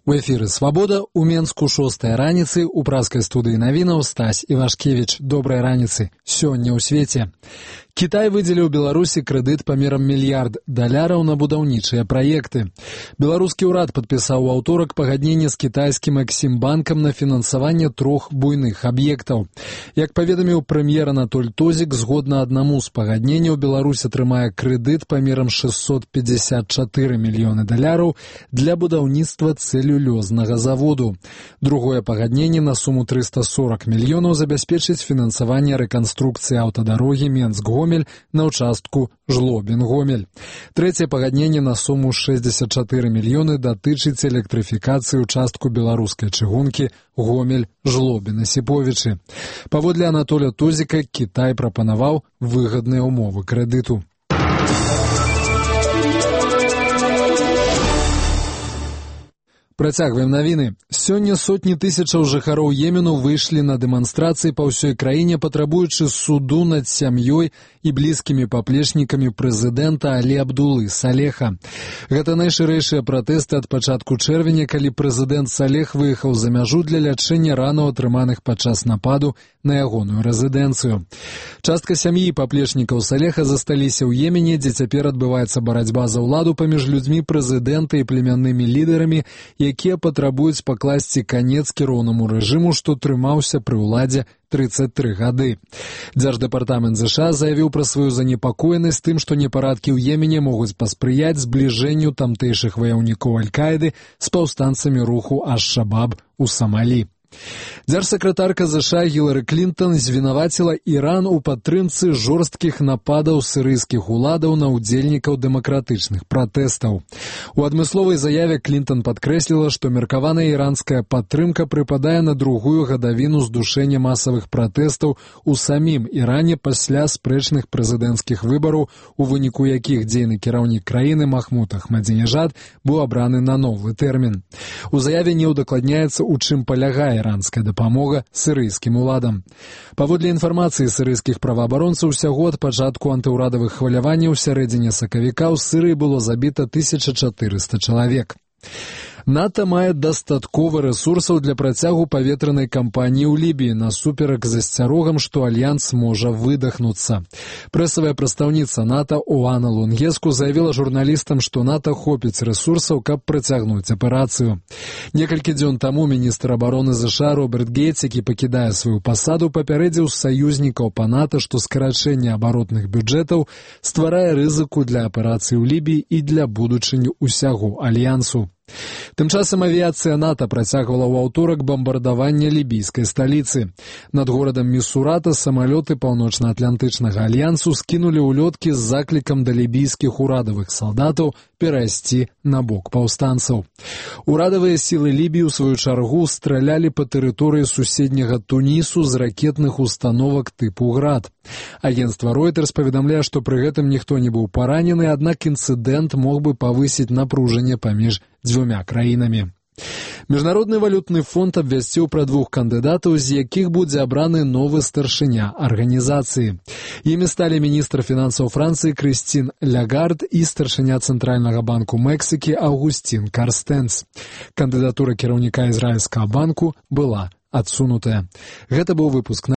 У эфіры «Свабода» у Менску 6-я раніцы, у праскай студыі навінаў Стась Івашкевіч. Добрай раніцы. Сёння ў свеце. Кітай выдзеліў Беларусі крэдыт памерам $1 мільярд на будаўнічыя праекты. Беларускі ўрад падпісаў у аўторак пагадненне з кітайскім Эксімбанкам на фінансаванне 3 буйных аб'ектаў. Як паведаміў прэм'ер Анатоль Тозік, згодна аднаму з пагадненняў Беларусь атрымае крэдыт памерам $654 мільёны для будаўніцтва цэлюлёзнага заводу. Другое пагадненне на суму $340 мільёнаў забяспечыць фінансаванне рэканструкцыі аўтадарогі Менск-Гомель на ўчастку Жлобін-Гомель. Трэцяе пагадненне на суму $64 мільёны датычыць электрыфікацыі ўчастку беларускай чыгункі Гомель-Жлобін-Асіповічы. Паводле Анатоля Тозіка, Кітай прапанаваў выгадныя ўмовы крэдыту. Працягваем навіны. Сёння сотні тысячаў жыхароў Йемену выйшлі на дэманстрацыі па ўсёй краіне, патрабуючы суду над сям'ёй і блізкімі паплечнікамі прэзідэнта Алі Абдулы Салеха. Гэта найшырэйшыя пратэсты ад пачатку чэрвеня, калі прэзідэнт Салех выехаў за мяжу для лячэння ранаў, атрыманых падчас нападу на ягоную рэзідэнцыю. Частка сям'і і паплечнікаў Салеха засталіся ў Йемене, дзе цяпер адбываецца барацьба за ўладу паміж людзьмі прэзідэнта і племяннымі лідарамі, якія патрабуюць пакласці канец кіроўнаму рэжыму, што трымаўся пры ўладзе 33 гады. Дзярждэпартамент США заявіў пра сваю занепакоенасць тым, што непарадкі ў Йемене могуць паспрыяць збліжэнню тамтэйшых ваяўнікоў Аль-Каіды з паўстанцамі руху Аш-Шабаб у Самалі. Дзяржсакратарка США Гілары Клінтон звінаваціла Іран у падтрымцы жорсткіх нападаў сірыйскіх уладаў на ўдзельнікаў дэмакратычных пратэстаў. У адмысловай заяве Клінтон падкрэсліла, што меркаваная іранская падтрымка прыпадае на другую гадавіну здушэння масавых пратэстаў у самім Іране пасля спрэчных прэзідэнцкіх выбараў, у выніку якіх дзейны кіраўнік краіны Махмуд Ахмадзінежад быў абраны на новы тэрмін. У заяве не ўдакладняецца, у чым палягае іранская дапамога сірыйскім уладам. Паводле інфармацыі сірыйскіх праваабаронцаў, усяго ад пачатку антыўрадавых хваляванняў сярэдзіне сакавіка ў Сірыі было забіта 1400 чалавек. НАТО мае дастаткова рэсурсаў для працягу паветранай кампаніі ў Лібіі, насуперак з асцярогам, што альянс можа выдахнуцца. Прэсавая прадстаўніца НАТО Оана Лонгеску заявіла журналістам, што НАТО хопіць рэсурсаў, каб працягнуць аперацыю. Некалькі дзён таму міністр абароны США Роберт Гейтс, які пакідае сваю пасаду, папярэдзіў саюзнікаў па НАТО, што скарачэнне абаротных бюджэтаў стварае рызыку для аперацыі ў Лібіі і для будучыні ўсяго альянсу. Тым часам авіяцыя НАТО працягвала ў аўторак бамбардаванне лібійскай сталіцы. Над горадам Місурата самалёты Паўночна-Атлантычнага альянсу скінулі ўлёткі з заклікам да лібійскіх урадавых салдатаў перайсці на бок паўстанцаў. Урадавыя сілы Лібіі, у сваю чаргу, стралялі па тэрыторыі суседняга Тунісу з ракетных установак тыпу «Град». Агенцтва Reuters паведамляе, што пры гэтым ніхто не быў паранены, аднак інцыдэнт мог бы павысіць напружанне паміж дзвюмя краінамі. Міжнародны валютны фонд абвясціў пра 2 кандыдатаў, з якіх будзе абраны новы старшыня арганізацыі. Імі сталі міністр фінансаў Францыі Крыстін Лягард і старшыня Цэнтральнага банку Мексікі Аўгусцін Карстэнс. Кандыдатура кіраўніка ізраільскага банку была адсунутая. Гэта быў выпуск